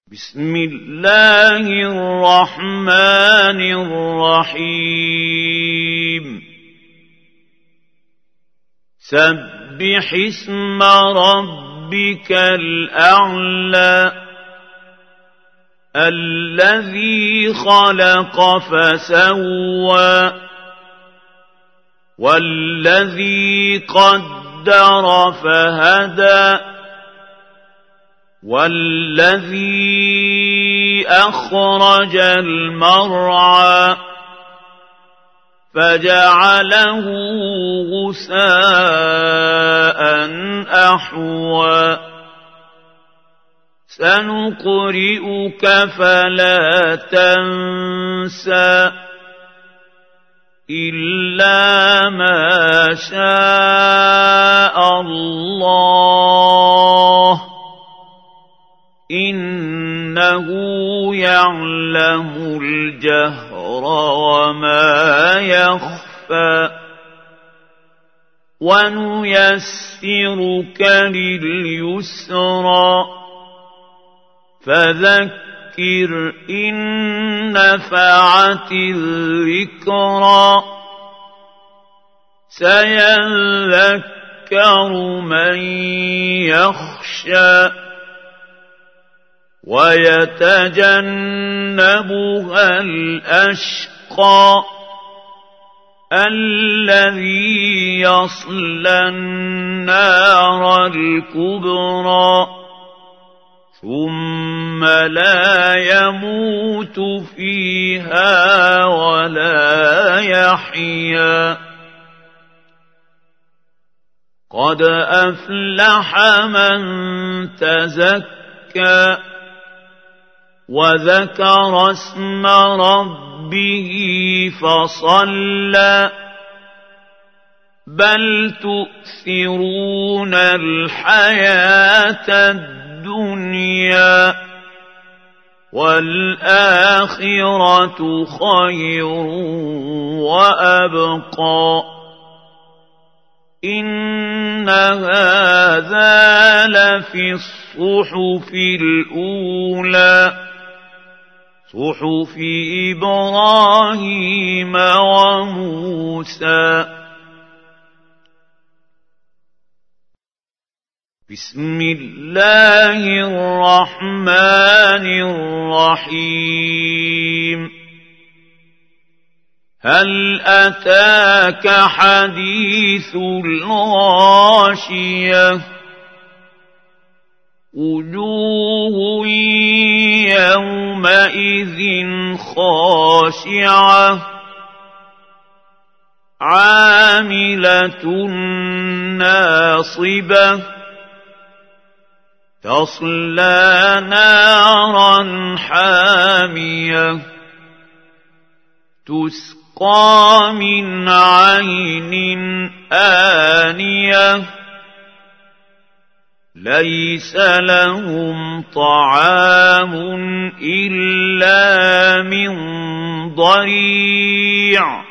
بسم الله الرحمن الرحيم سبح اسم ربك الأعلى الذي خلق فسوى والذي قدر فهدى والذي أخرج المرعى فجعله غثاء أحوى سنقرئك فلا تنسى إلا ما شاء الله إنه يعلم الجهر وما يخفى ونيسرك لليسرى فذكر إن نفعت الذكرى سيذكر من يخشى ويتجنبها الأشقى الذي يصلى النار الكبرى ثم لا يموت فيها ولا يحيا قد أفلح من تزكى وذكر اسم ربه فصلى بل تؤثرون الحياة الدنيا والآخرة خير وأبقى إن هذا لفي الصحف الأولى صحف إبراهيم وموسى بسم الله الرحمن الرحيم هل أتاك حديث الغاشية وجوه يومئذ خاشعة عاملة ناصبة تصلى نارا حامية تسقى من عين آنية ليس لهم طعام إلا من ضريع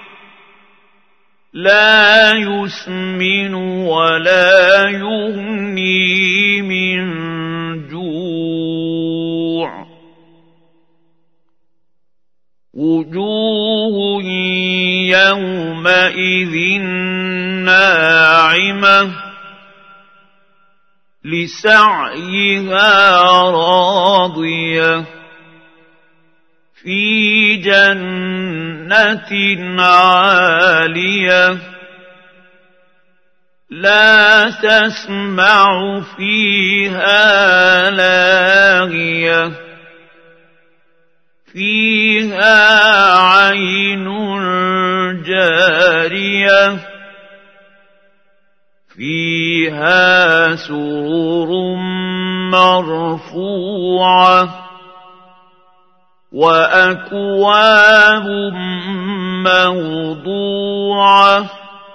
لا يسمن ولا يغني من جوع وجوه يومئذ ناعمة لسعيها راضية في جنة عالية لا تسمع فيها لاغية فيها عين جارية فيها سرر مرفوعة وأكواب موضوعة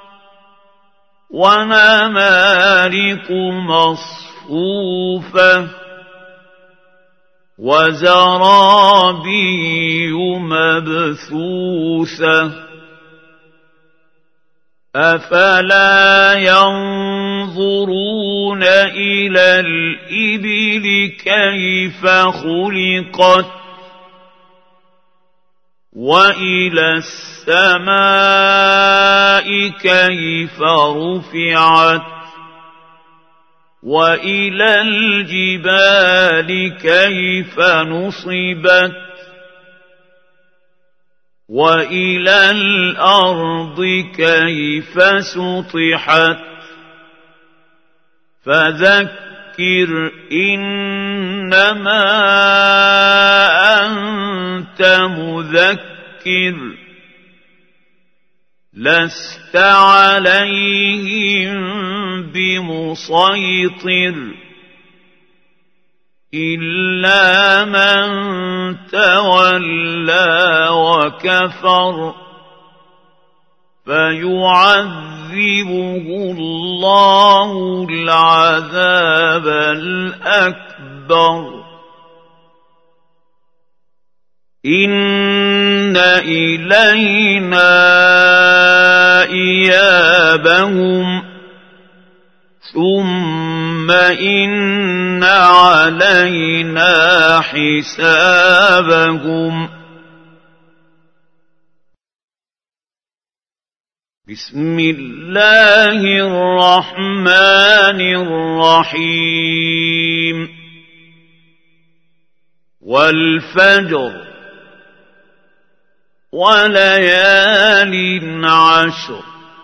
ونمارق مصفوفة وزرابي مبثوثة أفلا ينظرون ينظرون إلى الإبل كيف خلقت وإلى السماء كيف رفعت وإلى الجبال كيف نصبت وإلى الأرض كيف سطحت فذكر إنما أنت مذكر لست عليهم بمسيطر إلا من تولى وكفر فيعذبه الله العذاب الأكبر إن إلينا إيابهم ثم إن علينا حسابهم بسم الله الرحمن الرحيم والفجر وليال عشر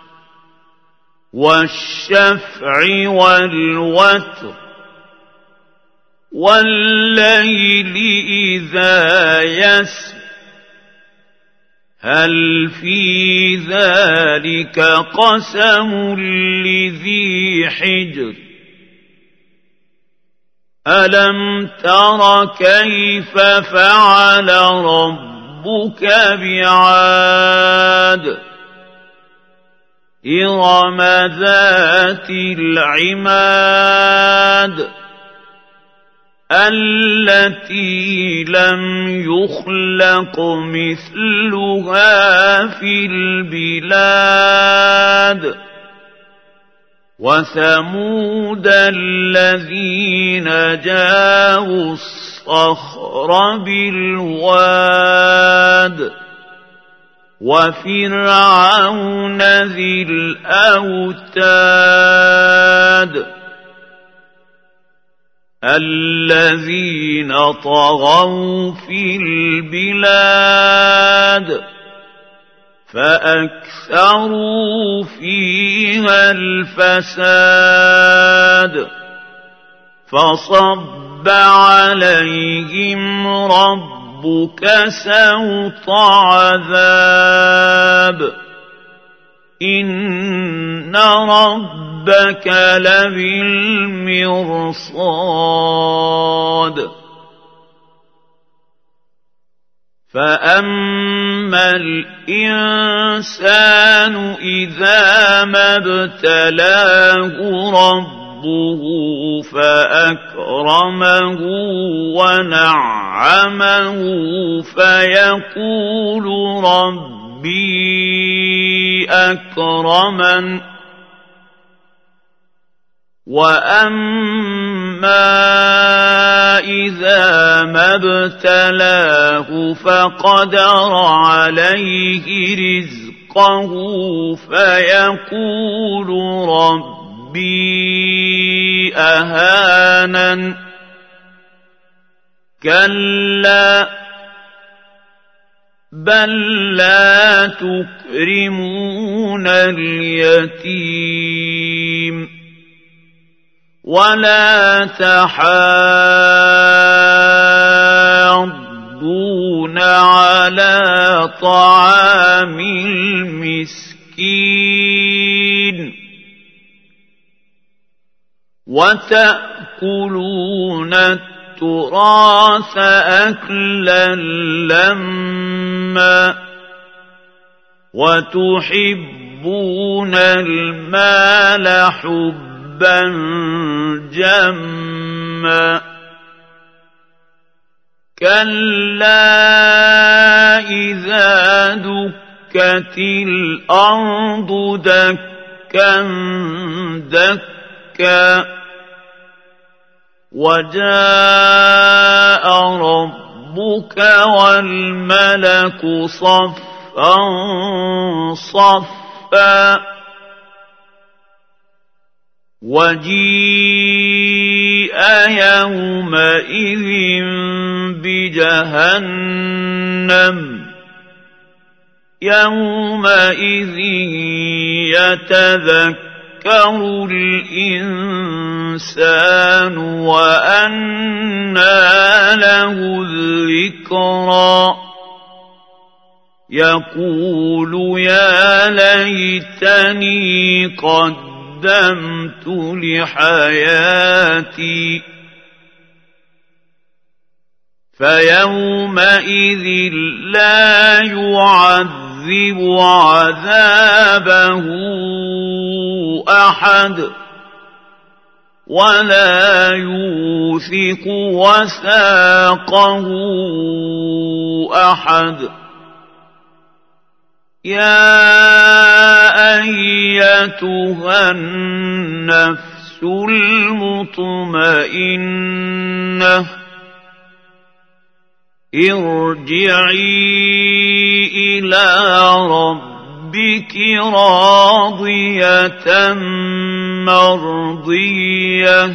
والشفع والوتر والليل إذا يسر هل في ذلك قسم لذي حجر ألم تر كيف فعل ربك بعاد إرم ذات العماد التي لم يخلق مثلها في البلاد وثمود الذين جابوا الصخر بالواد وفرعون ذي الأوتاد الذين طغوا في البلاد فأكثروا فيها الفساد فصب عليهم ربك سوط عذاب إن ربك لبالمرصاد فأما الإنسان إذا ما ابتلاه ربه فأكرمه ونعمه فيقول ربي أكرمن وأما إذا ما ابتلاه فقدر عليه رزقه فيقول ربي أهانن كلا بل لا تكرمون اليتيم ولا تحاضون على طعام المسكين وتأكلون التراث أكلا لما وتحبون المال حبا جما كلا إذا دكت الأرض دكا دكا وجاء ربك والملك صفا صفا وجيء يومئذ بجهنم يومئذ يتذكر الإنسان وأنى له الذكرى يقول يا ليتني قدمت لحياتي فيومئذ لا يعذب عذابه أحد ولا يوثق وثاقه أحد يا أيتها النفس المطمئنة ارجعي إلى ربك راضية مرضية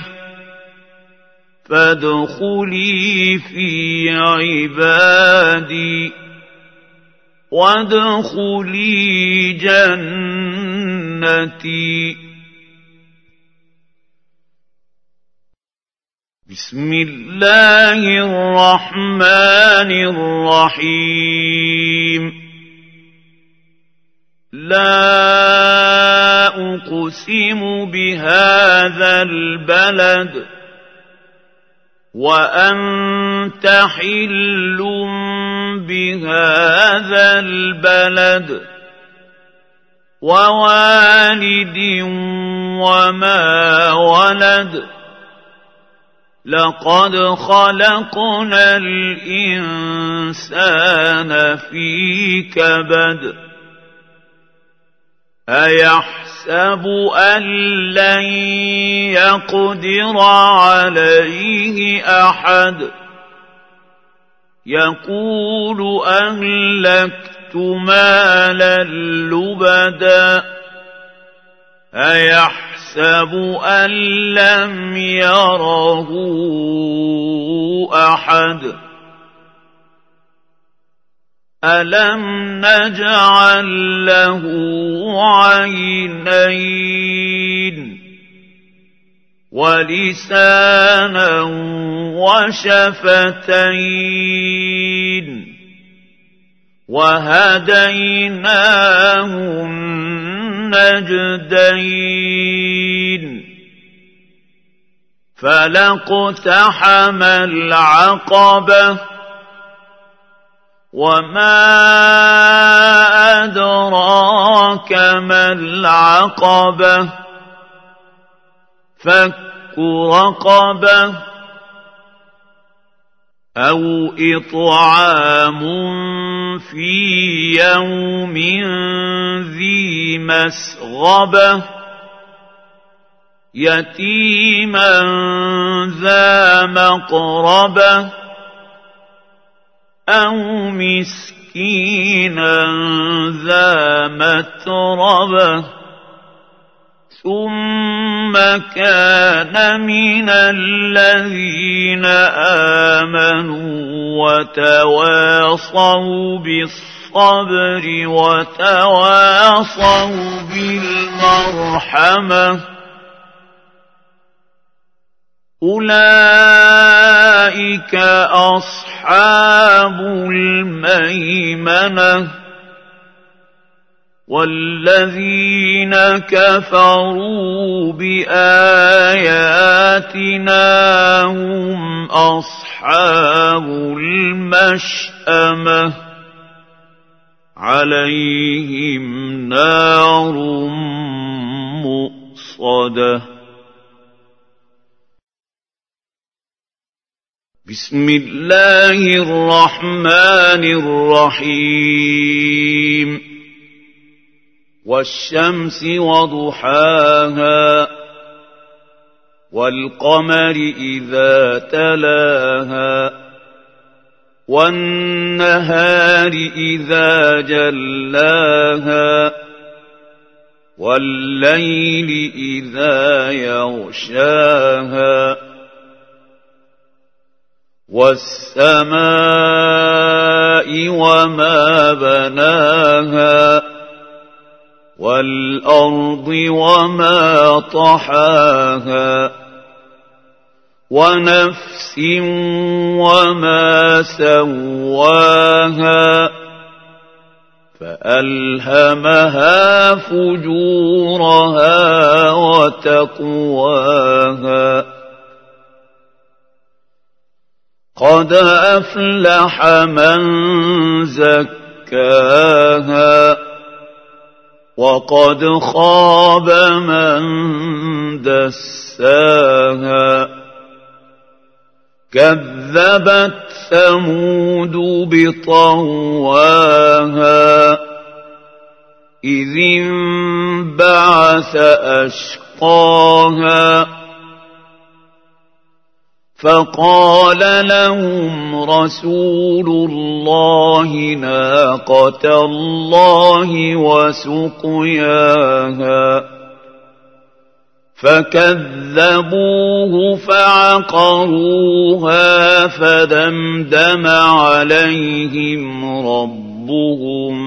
فادخلي في عبادي وادخلي جنتي. بسم الله الرحمن الرحيم. لا أقسم بهذا البلد وأنت حل بهذا البلد ووالد وما ولد لقد خلقنا الإنسان في كبد أيحسب أن لن يقدر عليه أحد يقول أهلكت مالا لبدا أيحسب أن لم يره أحد ألم نجعل له عينين ولسانا وشفتين وهديناه النجدين فلاقتحم العقبة وما أدراك ما العقبة فك رقبة أو إطعام في يوم ذي مسغبة يتيما ذا مقربة أو مسكينا ذا متربة ثم كان من الذين آمنوا وتواصوا بالصبر وتواصوا بالمرحمة أولئك أصحاب الميمنة والذين كفروا بآياتنا هم أصحاب المشأمة عليهم نار مؤصدة. بسم الله الرحمن الرحيم. والشمس وضحاها والقمر إذا تلاها والنهار إذا جلاها والليل إذا يغشاها والسماء وما بناها والأرض وما طحاها ونفس وما سواها فألهمها فجورها وتقواها قد أفلح من زكاها وقد خاب من دساها كذبت ثمود بطغواها إذ انبعث أشقاها فقال لهم رسول الله ناقة الله وسقياها فكذبوه فعقروها فدمدم عليهم ربهم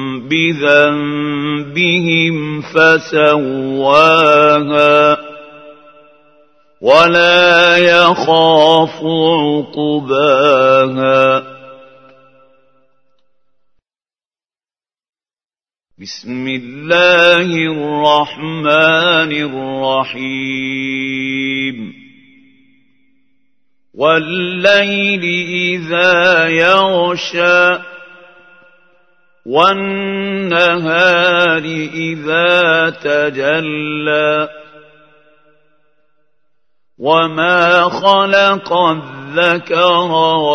بذنبهم فسواها ولا يخاف عقباها بسم الله الرحمن الرحيم والليل إذا يغشى والنهار إذا تجلى وما خلق الذكر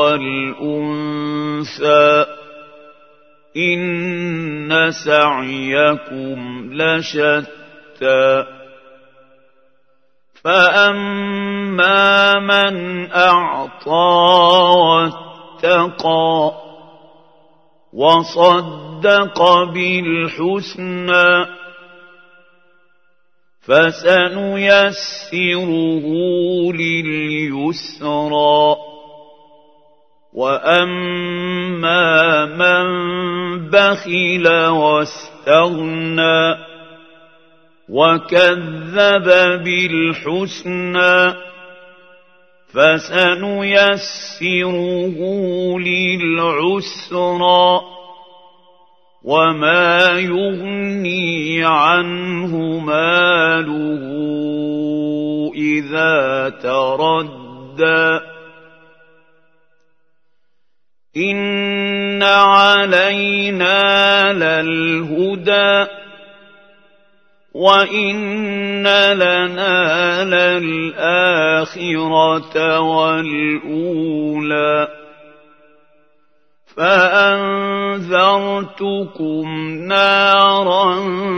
والأنثى إن سعيكم لشتى فأما من أعطى واتقى وصدق بالحسنى فسنيسره لليسرى وأما من بخل واستغنى وكذب بالحسنى فسنيسره للعسرى وما يغني عنه ماله إذا تردى إن علينا للهدى وإن لنا للآخرة والأولى فأنذرتكم نارا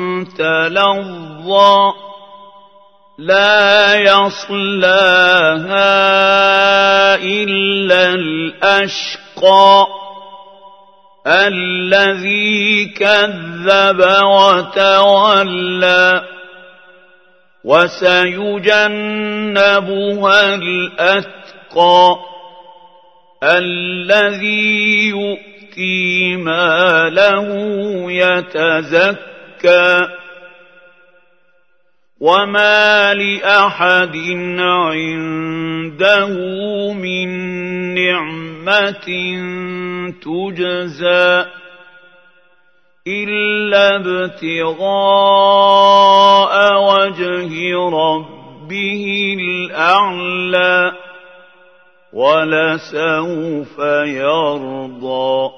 تلظى لا يصلاها إلا الأشقى الذي كذب وتولى وسيجنبها الأتقى الذي يؤتي ماله يتزكى وما لأحد عنده من نعمة تجزى إلا ابتغاء وجه ربه الأعلى ولسوف يرضى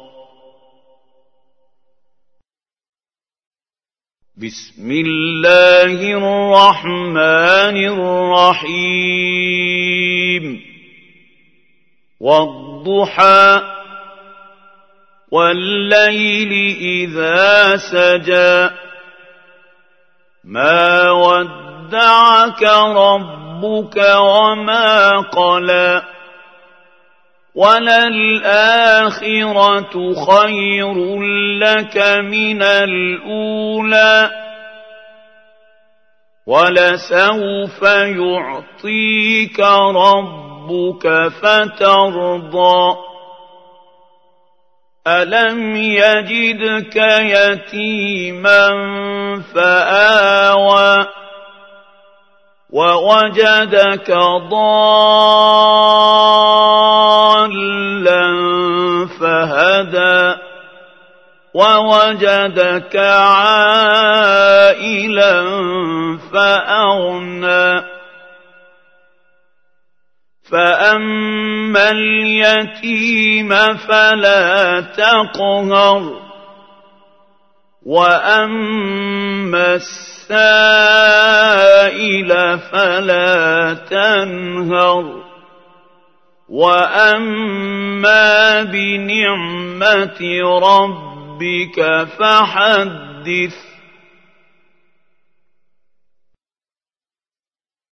بسم الله الرحمن الرحيم والضحى والليل إذا سجى ما ودعك ربك ربك وما قلى وللآخرة خير لك من الأولى ولسوف يعطيك ربك فترضى ألم يجدك يتيما فآوى ووجدك ضالا فهدى ووجدك عائلا فأغنى فأما اليتيم فلا تقهر وأما السائل فلا تنهر وأما بنعمة ربك فحدث